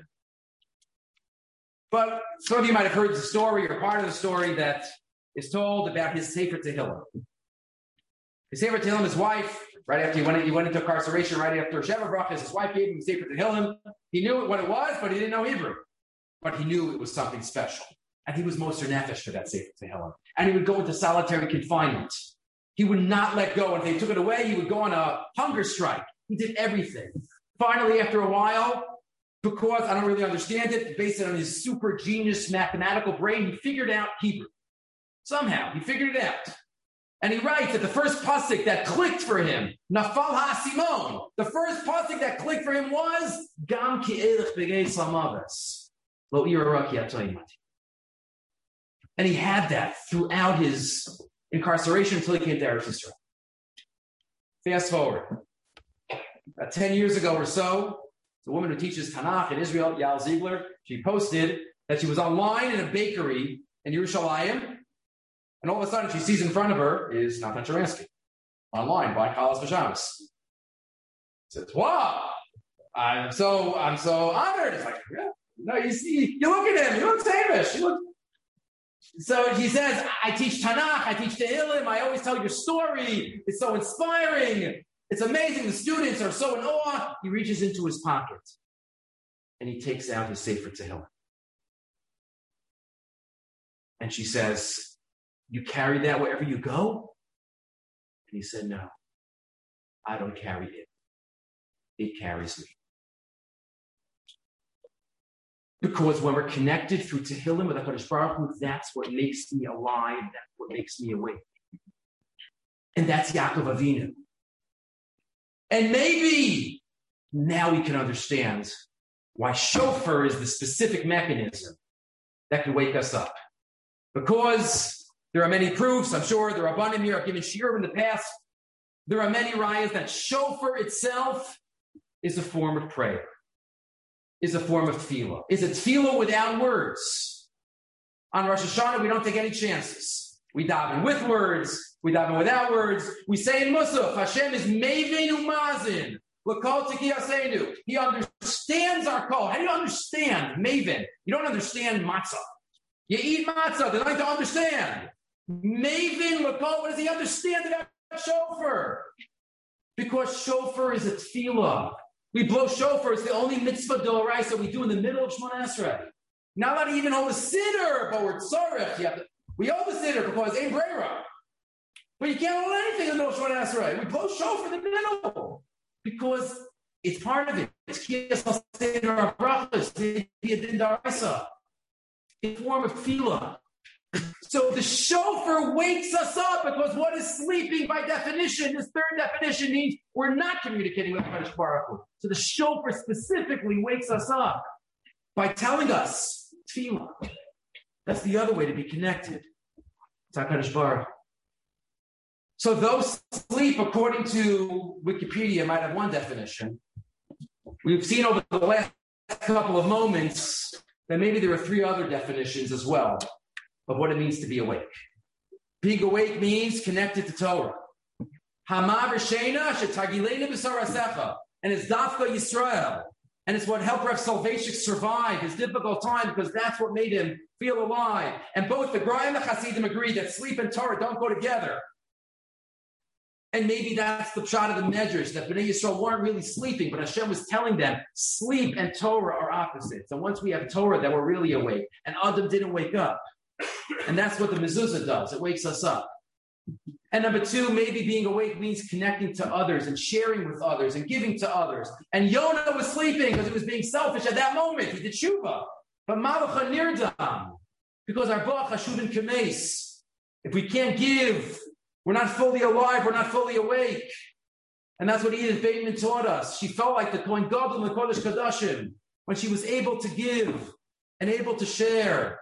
But some of you might have heard the story or part of the story that is told about his Sefer Tehillim. His Sefer Tehillim, his wife, right after he went into incarceration, right after Sheva Brachas, his wife gave him Sefer Tehillim. He knew what it was, but he didn't know Hebrew. But he knew it was something special. And he was Moser Nefesh for that Sefer Tehillim. And he would go into solitary confinement. He would not let go. And if they took it away, he would go on a hunger strike. He did everything. Finally, after a while, because I don't really understand it, based on his super genius mathematical brain, he figured out Hebrew. Somehow, he figured it out. And he writes that the first pasuk that clicked for him, Nafal HaSimon, the first pasuk that clicked for him was, Gam ki elech begei salmaves, lo ira ki atoimati. And he had that throughout his incarceration until he came to Eretz Yisrael. Fast forward. About 10 years ago or so, the woman who teaches Tanakh in Israel, Yael Ziegler, she posted that she was online in a bakery in Yerushalayim, and all of a sudden she sees in front of her is Natan Sharansky, online buying Chalas B'Shabbos. Says, wow, I'm so honored. It's like, yeah, no, you look at him, you look Samish, So he says, I teach Tanakh, I teach Tehillim, I always tell your story. It's so inspiring. It's amazing. The students are so in awe. He reaches into his pocket and he takes out his Sefer Tehillim. And she says, you carry that wherever you go? And he said, no, I don't carry it. It carries me. Because when we're connected through Tehillim with HaKadosh Baruch Hu, that's what makes me alive. That's what makes me awake. And that's Yaakov Avinu. And maybe now we can understand why shofar is the specific mechanism that can wake us up. Because there are many proofs, I'm sure the Rabbanim here have given shiur in the past. There are many rayas that shofar itself is a form of prayer, is a form of tefillah, is a tefillah without words. On Rosh Hashanah, we don't take any chances. We daven with words, we daven without words. We say in Musaf, Hashem is Mevein Umazin. L'kol tiki asenu. He understands our call. How do you understand Maven? You don't understand matzah. You eat matzah. They're like to understand. Maven l'kol. What does he understand about shofar? Because shofar is a tefillah. We blow shofar. It's the only mitzvah d'oraisa we do in the middle of Shemona Esrei. Not allowed to even hold a siddur, but we're tzarech. We hold the siddur because ain't brera. But you can't hold anything in the middle of Shemona Esrei. We blow shofar in the middle because it's part of it. It's kiyas seder brachos, it's a form of tefillah. So the shofar wakes us up because what is sleeping by definition, this third definition means we're not communicating with HaKadosh Baruch Hu. So the shofar specifically wakes us up by telling us, tefillah. That's the other way to be connected to HaKadosh Baruch Hu. So those sleep, according to Wikipedia, might have one definition. We've seen over the last couple of moments that maybe there are three other definitions as well of what it means to be awake. Being awake means connected to Torah. Hama v'sheina shetagilena b'sarasecha. And it's Dafka Yisrael. And it's what helped Rav Soloveitchik survive his difficult time because that's what made him feel alive. And both the Gra and the Hasidim agree that sleep and Torah don't go together. And maybe that's the shot of the measures that Bnei Yisrael weren't really sleeping, but Hashem was telling them sleep and Torah are opposites. And once we have Torah, that we're really awake. And Adam didn't wake up. And that's what the mezuzah does. It wakes us up. And number two, maybe being awake means connecting to others and sharing with others and giving to others. And Yonah was sleeping because he was being selfish at that moment. He did tshuva. But Malacha nirdam, because our Bach Hashuvin Kames. If we can't give, we're not fully alive, we're not fully awake. And that's what Edith Bateman taught us. She felt like the Kohen Gadol in the Kodesh Kodashim when she was able to give and able to share.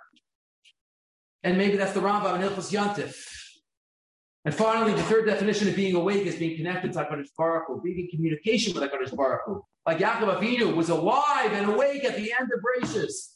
And maybe that's the Rambam in Hilchos Yantif. And finally, the third definition of being awake is being connected to HaKadosh Baruch Hu, being in communication with HaKadosh Baruch Hu. Like Yaakov Avinu was alive and awake at the end of Bereshis.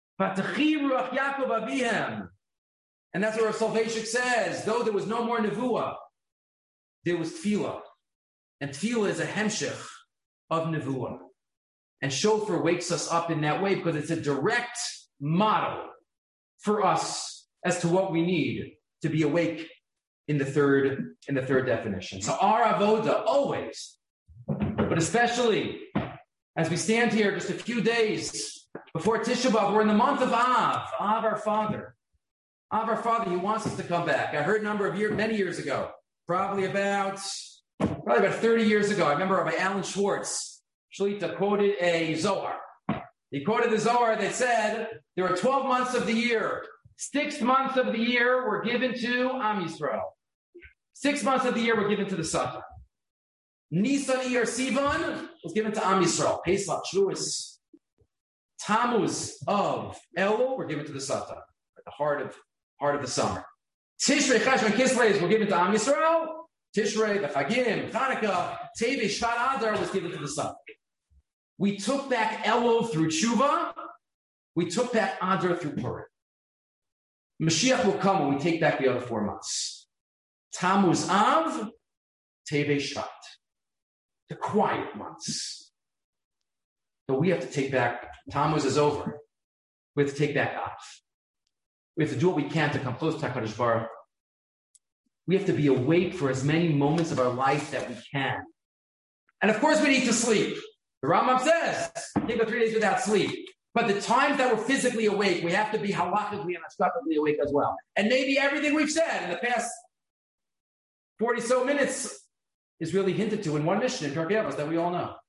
Yaakov Avihem. And that's what our Soloveitchik says. Though there was no more Nevuah, there was Tefillah. And Tefillah is a hemshech of Nevuah. And Shofar wakes us up in that way because it's a direct model for us as to what we need to be awake in the third definition. So our avoda always, but especially as we stand here just a few days before Tisha B'Av, we're in the month of Av our Father. Av our Father, He wants us to come back. I heard many years ago, probably about 30 years ago. I remember Rabbi Alan Schwartz, Shlita, quoted a Zohar. He quoted the Zohar that said there are 12 months of the year. 6 months of the year were given to Am Yisrael. 6 months of the year were given to the Satan. Nisan, Iyar, Sivan was given to Am Yisrael. Pesach, Shavuos, Tammuz of Elul were given to the Satan, at the heart of the summer. Tishrei, Cheshvan, Kislev were given to Am Yisrael. Tishrei, the Chagim, Chanukah, Tevi, Shvat Adar was given to the Satan. We took back Elul through Tshuva. We took back Adar through Purim. Mashiach will come when we take back the other 4 months. Tammuz Av, Tevei Shvat. The quiet months. But we have to take back, Tammuz is over. We have to take back Av. We have to do what we can to come close to HaKadosh Baruch Hu. We have to be awake for as many moments of our life that we can. And of course we need to sleep. The Rambam says, you can't go 3 days without sleep. But the times that we're physically awake, we have to be halachically and astrologically awake as well. And maybe everything we've said in the past 40 minutes is really hinted to in one mission in Pirkei Avos that we all know.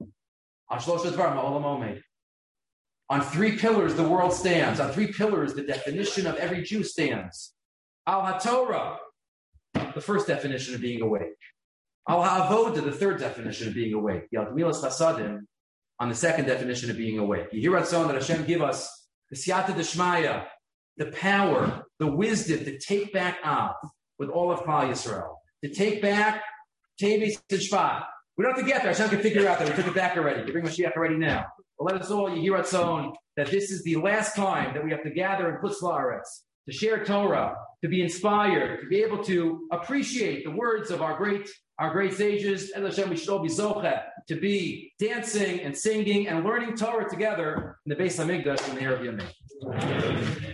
On 3 pillars, the world stands. On 3 pillars, the definition of every Jew stands. Al HaTorah, the first definition of being awake. Al HaAvodah, the third definition of being awake. Yad Milas Chasadim, on the second definition of being awake. You hear Ratzon that Hashem give us the Siyata Deshmaya, the power, the wisdom to take back Av with all of Klal Yisrael, to take back Tevis and Shvat. We don't have to get there. Hashem can figure out that we took it back already. We bring Mashiach already now. But let us all, you hear Ratzon, that this is the last time that we have to gather in Chutz La'aretz, to share Torah, to be inspired, to be able to appreciate the words of our great sages. And Hashem, we should all be zocheh to be dancing and singing and learning Torah together in the Beis Hamikdash in the Erev Yamim.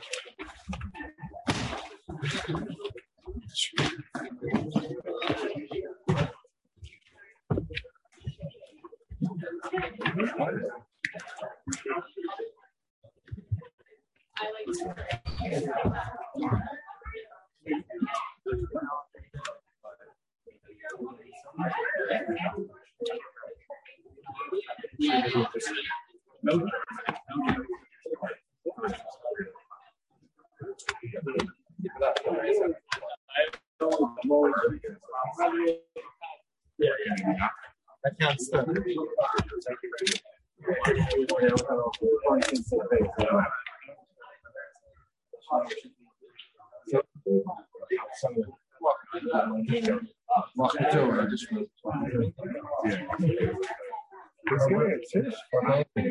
I like to. I can't stand it.